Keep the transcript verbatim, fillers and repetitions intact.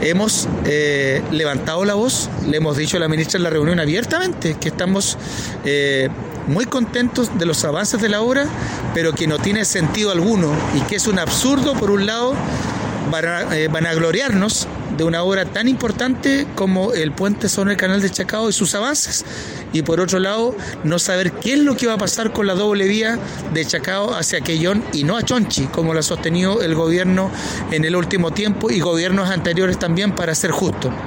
hemos eh, levantado la voz, le hemos dicho a la ministra en la reunión abiertamente que estamos eh, muy contentos de los avances de la obra, pero que no tiene sentido alguno y que es un absurdo, por un lado, van eh, vanagloriarnos de una obra tan importante como el puente sobre el canal de Chacao y sus avances, y por otro lado no saber qué es lo que va a pasar con la doble vía de Chacao hacia Quellón y no a Chonchi, como lo ha sostenido el gobierno en el último tiempo y gobiernos anteriores también, para ser justo.